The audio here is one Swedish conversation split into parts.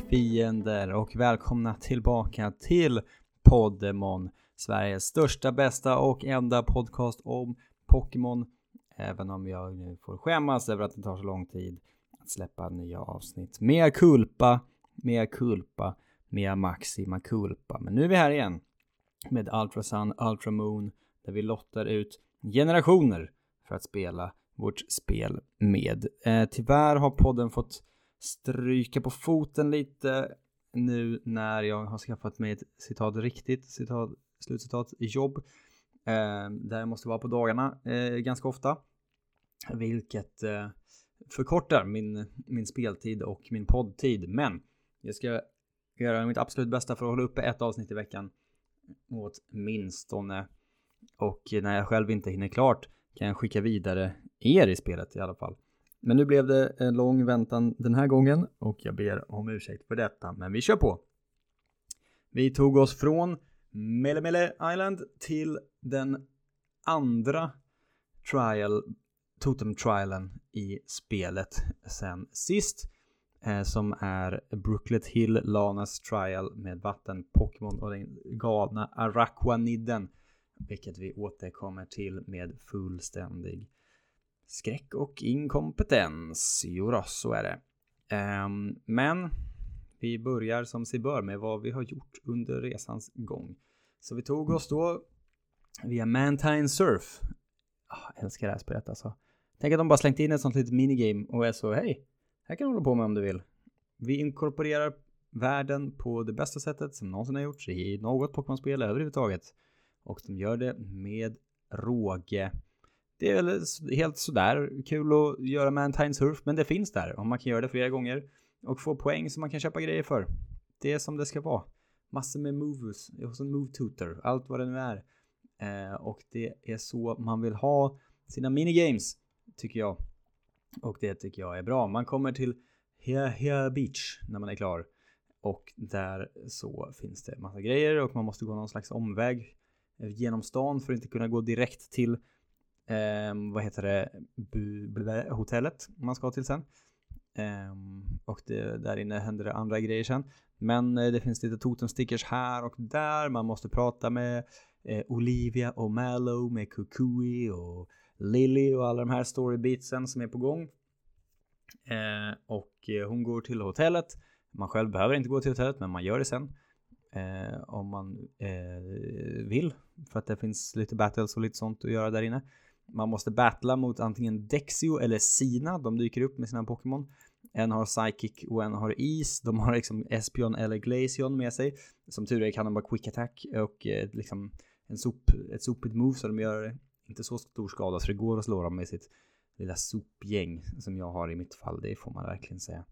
fiender och välkomna tillbaka till Poddemon, Sveriges största, bästa och enda podcast om Pokémon. Även om jag nu får skämmas över att det tar så lång tid att släppa nya avsnitt. Mea culpa, mea maxima culpa. Men nu är vi här igen med Ultra Sun, Ultra Moon, där vi lottar ut generationer för att spela vårt spel med. Tyvärr har podden fått stryka på foten lite nu när jag har skaffat mig ett slutcitat jobb. Där jag måste vara på dagarna ganska ofta. Vilket förkortar min speltid och min poddtid. Men jag ska göra mitt absolut bästa för att hålla uppe ett avsnitt i veckan. Åtminstone. Och när jag själv inte hinner klart kan jag skicka vidare er i spelet i alla fall. Men nu blev det en lång väntan den här gången och jag ber om ursäkt för detta. Men vi kör på. Vi tog oss från Melemele Island till den andra Totem Trialen i spelet sen sist. Som är Brooklet Hill Lanas Trial med vatten Pokémon och den galna Araquaniden. Vilket vi återkommer till med fullständig skräck och inkompetens. Jo, så är det. Men vi börjar som sig bör med vad vi har gjort under resans gång. Så vi tog oss då via Mantine Surf. Jag älskar det här spelet alltså. Tänk att de bara slängt in ett sånt litet minigame och är så, hej, här kan du hålla på med om du vill. Vi inkorporerar världen på det bästa sättet som någonsin har gjorts i något Pokémon-spel överhuvudtaget. Och de gör det med råge. Det är väl helt sådär kul att göra Mantine Surf, men det finns där. Och man kan göra det flera gånger och få poäng som man kan köpa grejer för. Det är som det ska vara. Massor med moves hos en move tutor. Allt vad det nu är. Och det är så man vill ha sina minigames, tycker jag. Och det tycker jag är bra. Man kommer till Hea Beach när man är klar. Och där så finns det massa grejer och man måste gå någon slags omväg genom stan för att inte kunna gå direkt till hotellet man ska till sen. Och där inne händer det andra grejer sen. Men det finns lite totemstickers här och där. Man måste prata med Olivia och Mallow, med Kukui och Lily och alla de här storybeatsen som är på gång. Och hon går till hotellet. Man själv behöver inte gå till hotellet, men man gör det sen. Om man vill. För att det finns lite battles och lite sånt att göra där inne. Man måste battla mot antingen Dexio eller Sina. De dyker upp med sina Pokémon. En har Psychic och en har Is. De har liksom Espion eller Glaceon med sig. Som tur är kan de bara Quick Attack. Och liksom ett sopigt move så de gör inte så stor skada. Så det går att slå dem med sitt lilla sopgäng som jag har i mitt fall. Det får man verkligen säga.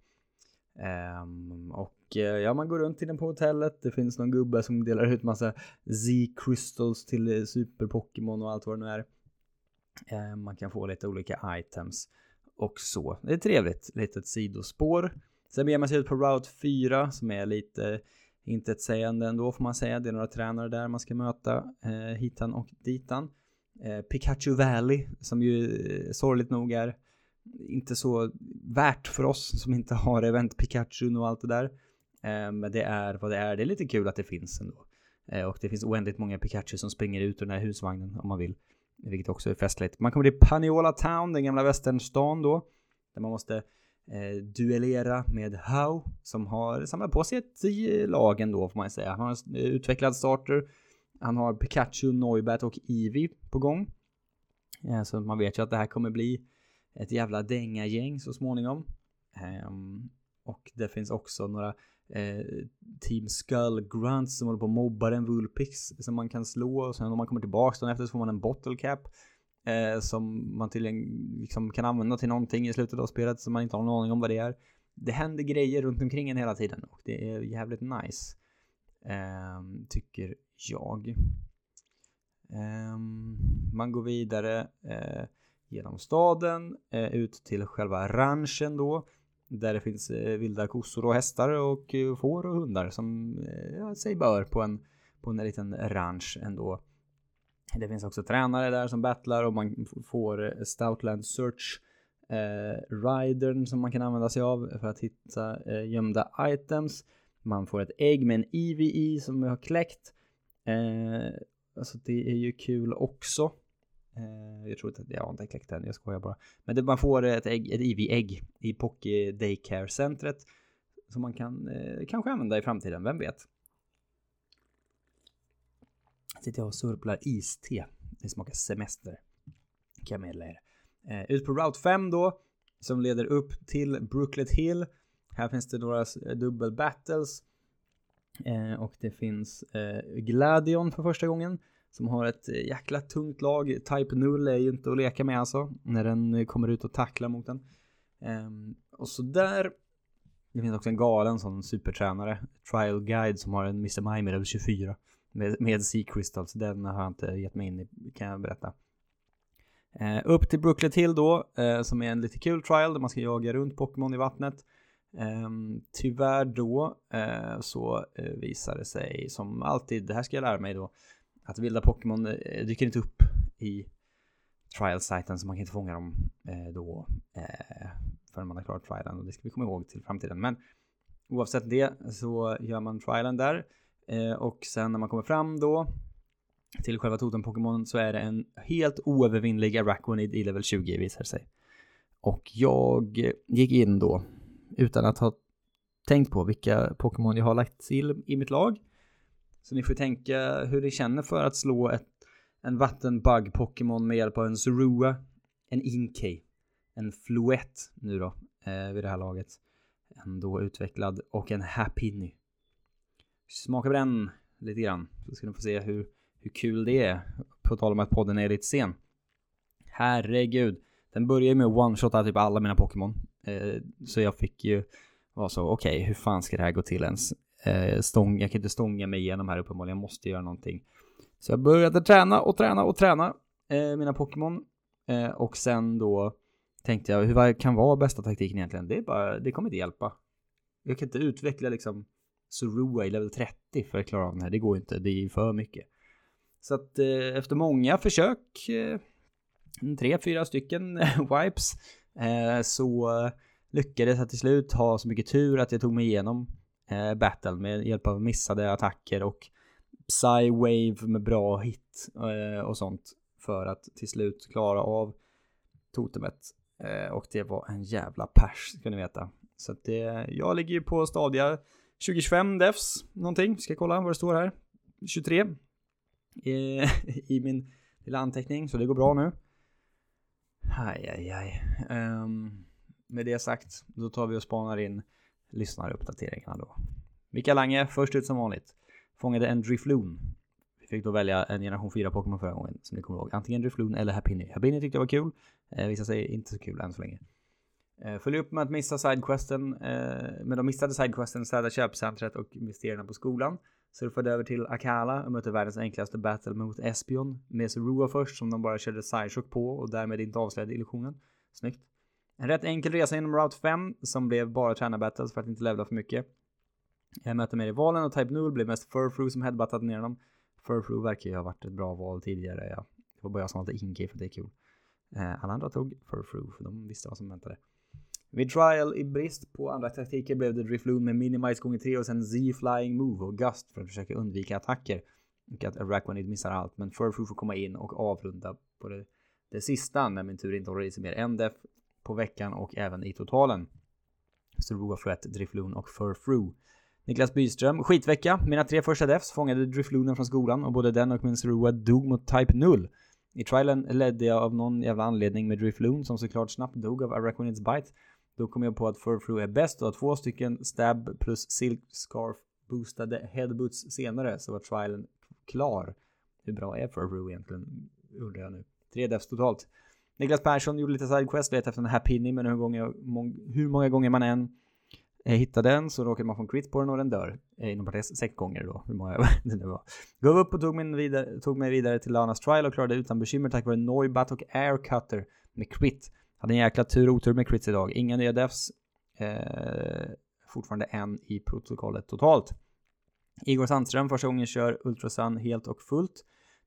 Man går runt inne på hotellet. Det finns någon gubbe som delar ut massa Z-crystals till super Pokémon och allt vad det nu är. Man kan få lite olika items och så. Det är trevligt, litet sidospår. Sen beger man sig ut på Route 4 som är lite intetsägande ändå får man säga. Det är några tränare där man ska möta hitan och ditan. Pikachu Valley som ju sorgligt nog är inte så värt för oss som inte har event Pikachu och allt det där. Men det är vad det är. Det är lite kul att det finns ändå. Och det finns oändligt många Pikachu som springer ut ur den här husvagnen om man vill. Vilket också är festligt. Man kommer till Paniola Town, den gamla västernstan då. Där man måste duellera med How. Som har samlat på sig ett lagen då får man säga. Han har en utvecklad starter. Han har Pikachu, Noibat och Eevee på gång. Så man vet ju att det här kommer bli ett jävla dänga-gäng så småningom. Och det finns också några Team Skull Grunts som håller på att mobba en Vulpix som man kan slå. Och sen om man kommer tillbaka efter så får man en Bottle Cap som man tydligen liksom kan använda till någonting i slutet av spelet som man inte har någon aning om vad det är. Det händer grejer runt omkring en hela tiden och det är jävligt nice. Tycker jag. Man går vidare genom staden ut till själva ranchen då. Där det finns vilda kossor och hästar och får och hundar som sig bör på en liten ranch ändå. Det finns också tränare där som battlar och man får Stoutland Search ridern som man kan använda sig av för att hitta gömda items. Man får ett ägg med en EVE som jag har kläckt. Alltså det är ju kul också. Jag tror inte att jag har inte kläckt den, jag skojar bara. Men man får ett EVE-ägg i Poké Daycare-centret som man kan kanske använda i framtiden, vem vet. Sitter jag och surplar iste. Det smakar semester. Kan jag meddela er. Ut på Route 5 då, som leder upp till Brooklet Hill. Här finns det några dubbel battles. Och det finns Gladion för första gången, som har ett jäkla tungt lag. Type 0 är ju inte att leka med alltså, när den kommer ut och tacklar mot den. Och så där. Det finns också en galen sån supertränare, Trial Guide, som har en Mr. Mime level 24 med Sea Crystals. Den har jag inte gett mig in i, kan jag berätta. Upp till Brooklet Hill då, som är en lite kul trial där man ska jaga runt Pokémon i vattnet. Tyvärr då så visar det sig som alltid, det här ska jag lära mig då, att vilda Pokémon dyker inte upp i trial-sajten, så man kan inte fånga dem då förrän man har klarat trialen, och det ska vi komma ihåg till framtiden. Men oavsett det så gör man trialen där, och sen när man kommer fram då till själva totem-Pokémon så är det en helt oövervinnlig Araquanid i level 20 visar sig. Och jag gick in då utan att ha tänkt på vilka Pokémon jag har lagt till i mitt lag. Så ni får tänka hur det känner för att slå en vattenbug-Pokémon med hjälp av en Zorua, en Inkay, en Fluette nu då vid det här laget. En då utvecklad och en Happiny. Smaka på den lite grann, så ska ni få se hur kul det är. På tal om att podden är lite sen. Herregud. Den börjar ju med att one-shotta typ alla mina Pokémon. Så jag fick ju vara så, okej, hur fan ska det här gå till ens? Jag kan inte stånga mig igenom här uppenbarligen. Jag måste göra någonting. Så jag började träna mina Pokémon. Och sen då tänkte jag, vad kan vara bästa taktiken egentligen? Det kommer inte hjälpa. Jag kan inte utveckla liksom Zorua i level 30 för att klara av den här. Det går inte, det är för mycket. Så att efter många försök, 3-4 stycken wipes, så lyckades jag till slut ha så mycket tur att jag tog mig igenom battle med hjälp av missade attacker och Psy-wave med bra hit och sånt, för att till slut klara av totemet. Och det var en jävla pers, ska ni veta. Så att jag ligger ju på stadia 2025 devs någonting. Ska kolla vad det står här. 23 i min lilla anteckning, så det går bra nu. Med det sagt, då tar vi och spanar in lyssnaruppdateringarna då. Mikael Lange, först ut som vanligt, fångade en Drifloon. Vi fick då välja en generation 4 Pokémon förra gången, som ni kommer ihåg. Antingen Drifloon eller Happiny. Happiny tyckte jag var kul. Visade sig inte så kul än så länge. Följ upp med att missa sidequesten. Med de missade sidequesten, städa köpcentret och mysterierna på skolan. Surfade över till Akala och mötte världens enklaste battle mot Espion med Zorua först, som de bara körde Psyshock på och därmed inte avslöjade illusionen. Snyggt. En rätt enkel resa genom Route 5 som blev bara träna-battles för att inte levla för mycket. Jag mötte med i valen och Type 0 blev mest Furfrou som headbuttade ner dem. Furfrou verkar ju ha varit ett bra val tidigare. Ja. Det var bara jag som valde Inkay för det är kul. Alla andra tog Furfrou för de visste vad som väntade. Vid trial i brist på andra taktiker blev det Drifloon med Minimize gånger 3 och sen Z-Flying Move och Gust för att försöka undvika attacker. Och att Araquanid missar allt, men Furfrou får komma in och avrunda på det sista när min tur inte håller i sig mer än def på veckan och även i totalen. Zorua, Fluette, Drifloon och Furfrou. Niklas Byström, skitvecka. Mina 3 första defs fångade Drifloonen från skolan och både den och min Zorua dog mot Type 0. I trialen ledde jag av någon jävla anledning med Drifloon som såklart snabbt dog av Araquanids bite. Då kom jag på att Furfrou är bäst och har 2 stycken stab plus silk scarf boostade headbutts senare, så var trialen klar. Hur bra är Furfrou egentligen, undrar jag nu. 3 defs totalt. Niklas Persson gjorde lite sidequest, letade efter den här Happiny, men hur många gånger man än hittade den så råkade man få en crit på den och den dör. Inom parentes 6 gånger då. Hur många det var. Gav upp och tog mig vidare till Lanas trial och klarade utan bekymmer tack vare Noibat och Aircutter med crit. Hade en jäkla otur med crits idag. Inga nya defs. Fortfarande en i protokollet totalt. Igor Sandström första gången kör Ultrasun helt och fullt.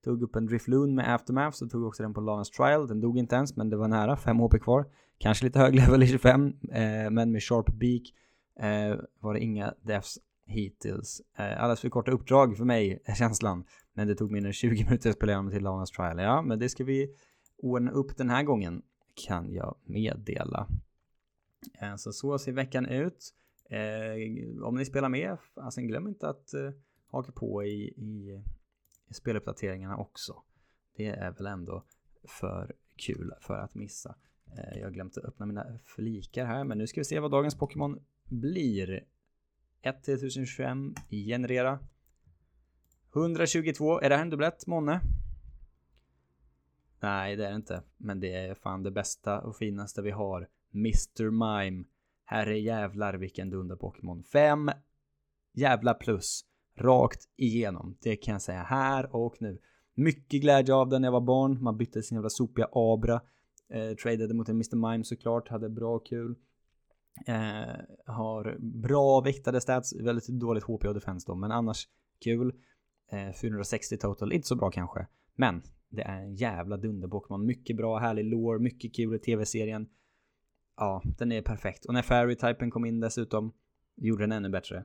Tog upp en Drifloon med Aftermath, så tog också den på Lana's Trial. Den dog inte ens, men det var nära. 5 HP kvar. Kanske lite hög level i 25, men med Sharp Beak var det inga deaths hittills. Alldeles för korta uppdrag för mig är känslan. Men det tog mindre än 20 minuter att spela igenom till Lana's Trial. Ja, men det ska vi ordna upp den här gången, kan jag meddela. Så ser veckan ut. Om ni spelar med, alltså glöm inte att haka på i speluppdateringarna också. Det är väl ändå för kul för att missa. Jag har glömt att öppna mina flikar här, men nu ska vi se vad dagens Pokémon blir. 1025 generera. 122, är det här en dubblett, månne? Nej, det är det inte. Men det är fan det bästa och finaste vi har. Mr. Mime. Herre jävlar vilken dunder Pokémon. 5 jävla plus. Rakt igenom. Det kan jag säga här och nu. Mycket glädje av den när jag var barn. Man bytte sin jävla sopiga Abra. Tradade mot en Mr. Mime såklart. Hade bra kul. Har bra viktade stats. Väldigt dåligt HP och defense då. Men annars kul. 460 total. Inte så bra kanske. Men det är en jävla dunder Pokémon. Mycket bra, härlig lore. Mycket kul i tv-serien. Ja, den är perfekt. Och när Fairy-typen kom in dessutom, gjorde den ännu bättre.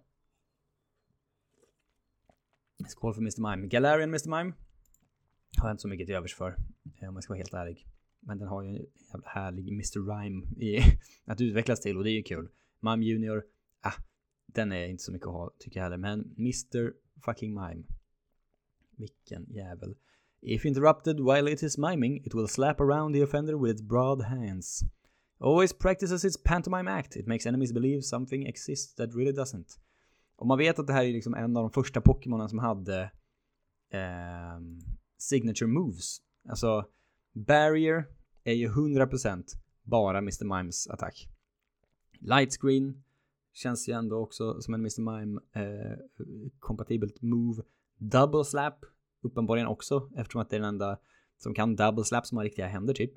Skål för Mr. Mime. Galarian Mr. Mime har jag inte så mycket till övers för, om jag ska vara helt ärlig. Men den har ju en jävla härlig Mr. Rhyme att utvecklas till, och det är ju kul. Mime Junior, den är inte så mycket att ha, tycker jag heller. Men Mr. fucking Mime, vilken jävel. If interrupted while it is miming, it will slap around the offender with its broad hands. Always practices its pantomime act. It makes enemies believe something exists that really doesn't. Och man vet att det här är liksom en av de första Pokémonen som hade signature moves. Alltså Barrier är ju 100% bara Mr. Mimes attack. Light Screen känns ju ändå också som en Mr. Mime kompatibelt move. Double Slap uppenbarligen också, eftersom att det är den enda som kan double slap som har riktiga händer typ.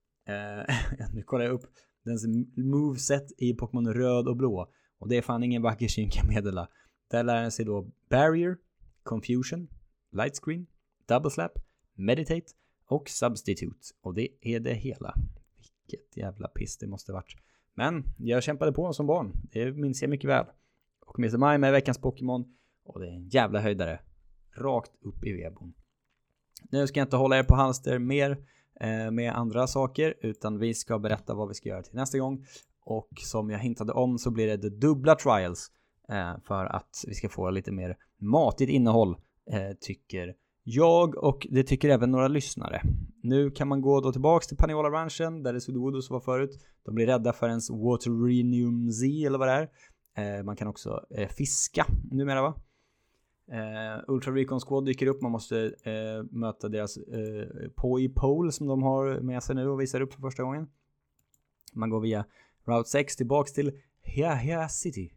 Nu kollar jag upp dens moveset i Pokémon röd och blå, och det är fan ingen vacker syn kan meddela. Där lär den sig då Barrier, Confusion, Light Screen, Double Slap, Meditate och Substitute, och det är det hela. Vilket jävla piss det måste varit. Men jag kämpade på som barn, det minns jag mycket väl. Och Mr. Mime är veckans Pokémon, och det är en jävla höjdare. Rakt upp i vebon. Nu ska jag inte hålla er på halster mer med andra saker, utan vi ska berätta vad vi ska göra till nästa gång. Och som jag hintade om så blir det dubbla trials för att vi ska få lite mer matigt innehåll, tycker jag, och det tycker även några lyssnare. Nu kan man gå då tillbaks till Paniola Ranchen där det Sudowoodo var förut. De blir rädda för ens Waterinium Z eller vad det är. Man kan också fiska numera, va? Ultra Recon Squad dyker upp. Man måste möta deras Poi Pole som de har med sig nu och visar upp för första gången. Man går via Route 6 tillbaks till Hea City.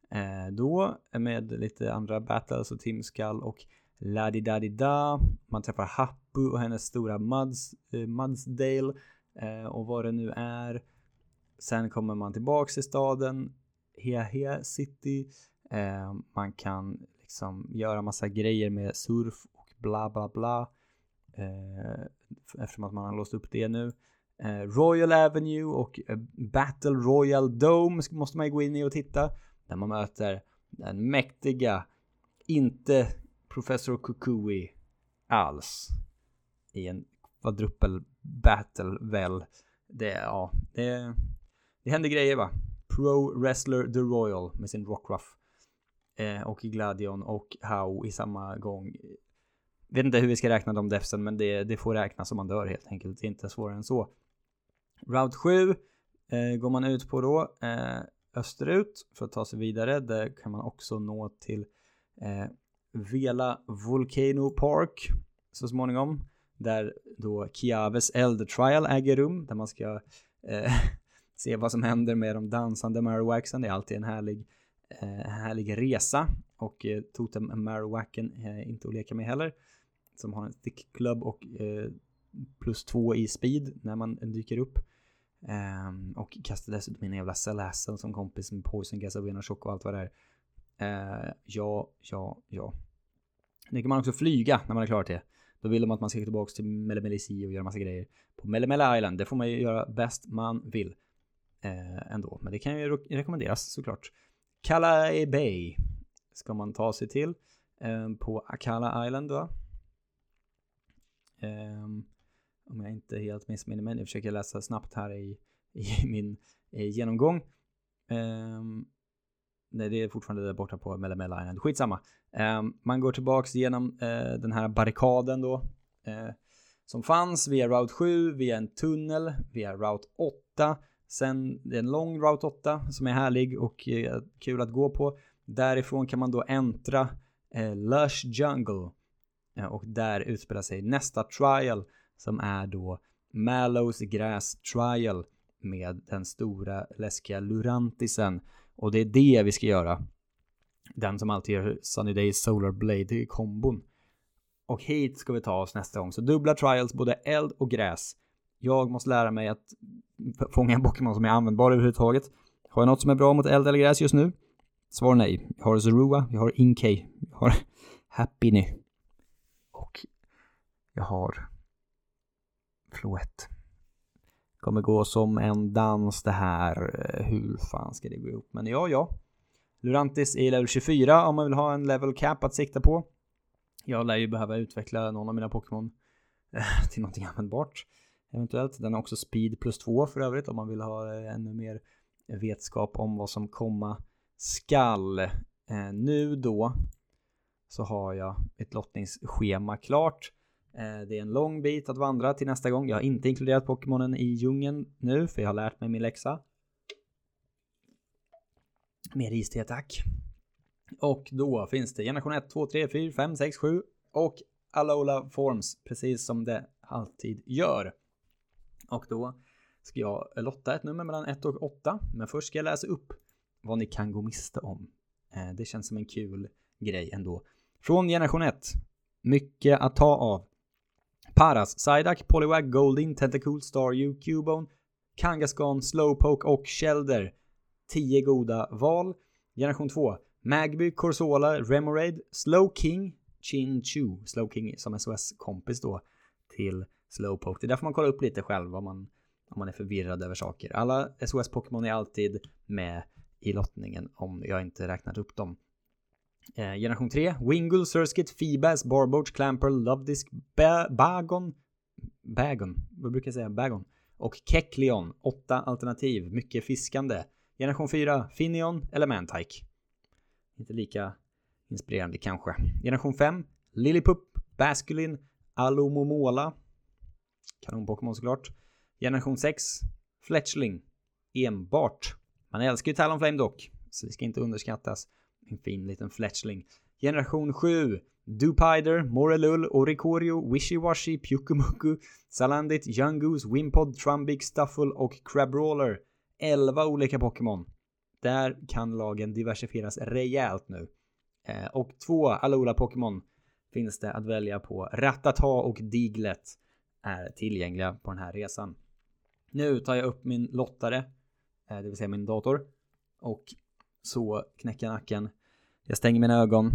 Då med lite andra battles och Team Skull och Ladidadida. Man träffar Happu och hennes stora Mudsdale och vad det nu är. Sen kommer man tillbaks till staden Hea City. Man kan liksom göra massa grejer med surf och bla bla bla, eftersom att man har låst upp det nu. Royal Avenue och Battle Royal Dome måste man ju gå in i och titta, där man möter den mäktiga, inte Professor Kukui alls, i en quadruple battle väl. Det händer grejer, va? Pro Wrestler The Royal med sin Rockruff och Gladion och How i samma gång. Vet inte hur vi ska räkna de defsen, men det får räknas om man dör helt enkelt. Det är inte svårare än så. Route 7 går man ut på då österut för att ta sig vidare. Där kan man också nå till Vela Volcano Park så småningom, där då Kiaves Elder Trial äger rum, där man ska se vad som händer med de dansande Marowaksen. Det är alltid en härlig resa, och Totem Marowak inte att leka med heller, som har en thick club och +2 i speed när man dyker upp, och kastar dessutom in en jävla Salazzle som kompis med Poison Gas och Chock och allt vad det är. Ja. Nu kan man också flyga när man är klar till det. Då vill de att man ska tillbaka till Melemele och göra massa grejer på Melemele Island. Det får man ju göra bäst man vill ändå. Men det kan ju rekommenderas såklart. Kalae Bay ska man ta sig till på Akala Island då. Om jag inte helt missminner mig. Jag försöker läsa snabbt här i min genomgång. Nej, det är fortfarande där borta på Melemele Island. Skitsamma. Man går tillbaks genom den här barrikaden då. Som fanns via Route 7, via en tunnel, via Route 8. Sen det är en lång Route 8 som är härlig och kul att gå på. Därifrån kan man då äntra Lush Jungle. Och där utspelar sig nästa trial som är då Mallows Grass Trial med den stora läskiga Lurantisen. Och det är det vi ska göra. Den som alltid gör Sunny Days Solar Blade-kombon. Och hit ska vi ta oss nästa gång. Så dubbla trials, både eld och gräs. Jag måste lära mig att fånga en Pokémon som är användbar överhuvudtaget. Har jag något som är bra mot eld eller gräs just nu? Svar nej. Jag har Zorua, jag har Inkay, jag har Happiny. Och jag har Floette. Kommer gå som en dans det här. Hur fan ska det gå ihop? Men ja. Lurantis är level 24 om man vill ha en level cap att sikta på. Jag lär ju behöva utveckla någon av mina Pokémon till någonting användbart. Eventuellt. Den har också speed plus 2 för övrigt om man vill ha ännu mer vetskap om vad som komma skall. Nu då så har jag ett lottningsschema klart. Det är en lång bit att vandra till nästa gång. Jag har inte inkluderat Pokémonen i djungeln nu för jag har lärt mig min läxa. Mer iste tack. Och då finns det generation 1, 2, 3, 4, 5, 6, 7 och Alola Forms precis som det alltid gör. Och då ska jag lotta ett nummer mellan 1 och 8. Men först ska jag läsa upp vad ni kan gå miste om. Det känns som en kul grej ändå. Från generation 1. Mycket att ta av. Paras, Psyduck, Poliwag, Goldeen, Tentacool, Staryu, Cubone, Kangaskhan, Slowpoke och Shellder. 10 goda val. Generation 2. Magby, Corsola, Remoraid, Slowking, Chinchou. Slowking som SOS-kompis då till Slowpoke. Det är därför man kollar upp lite själv om man är förvirrad över saker. Alla SOS-Pokémon är alltid med i lottningen om jag inte räknat upp dem. Generation 3. Wingull, Surskit, Feebas, Barboach, Clamper, Lovedisk, Bagon. Vad brukar jag säga? Bagon. Och Kecleon. 8 alternativ. Mycket fiskande. Generation 4. Finneon, Elementike. Inte lika inspirerande kanske. Generation 5. Lillipup, Basculin, Alomomola. Kanon-Pokémon såklart. Generation 6. Fletchling. Enbart. Man älskar ju Talonflame dock. Så det ska inte underskattas. En fin liten Fletchling. Generation 7. Dewpider, Morellull, Oricorio, Wishiwashi, Pyukumuku, Salandit, Yungoos, Wimpod, Trumbeak, Stuffle och Crabrawler. 11 olika Pokémon. Där kan lagen diversifieras rejält nu. Och 2 Alola Pokémon finns det att välja på. Rattata och Diglett är tillgängliga på den här resan. Nu tar jag upp min lottare, det vill säga min dator. Och så knäcker jag nacken. Jag stänger mina ögon.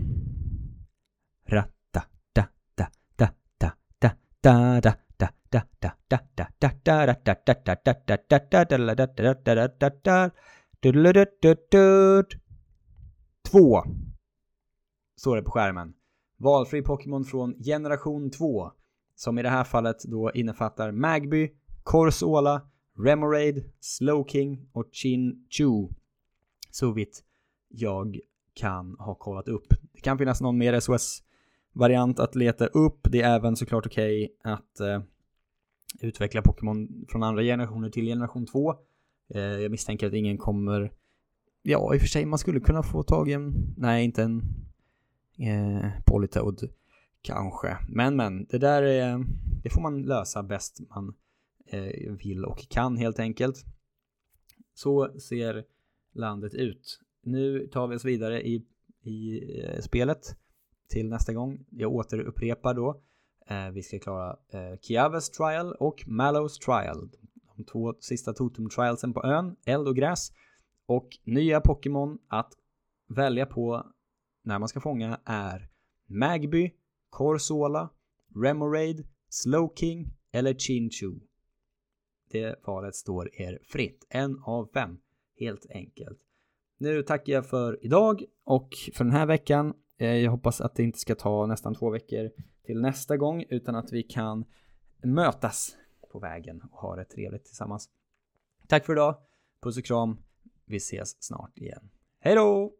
Två. Så är det på skärmen. Valfri Pokémon från generation 2. Som i det här fallet då innefattar Magby, Corsola, Remoraid, Slowking och Chinchou. Så vitt jag kan ha kollat upp. Det kan finnas någon mer SOS-variant att leta upp. Det är även såklart okej att utveckla Pokémon från andra generationer till generation 2. Jag misstänker att ingen kommer... Ja, i och för sig man skulle kunna få tag i en... Nej, inte en Politoed kanske. Men, det där är... Det får man lösa bäst man vill och kan helt enkelt. Så ser landet ut. Nu tar vi oss vidare i spelet till nästa gång. Jag återupprepar då. Vi ska klara Kiaves Trial och Mallows Trial. De 2 sista Totem Trialsen på ön, eld och gräs. Och nya Pokémon att välja på när man ska fånga är Magby, Corsola, Remoraid, Slowking eller Chinchou. Det valet står er fritt. 1 av 5. Helt enkelt. Nu tackar jag för idag och för den här veckan. Jag hoppas att det inte ska ta nästan 2 veckor till nästa gång, utan att vi kan mötas på vägen och ha det trevligt tillsammans. Tack för idag. Puss och kram. Vi ses snart igen. Hej då!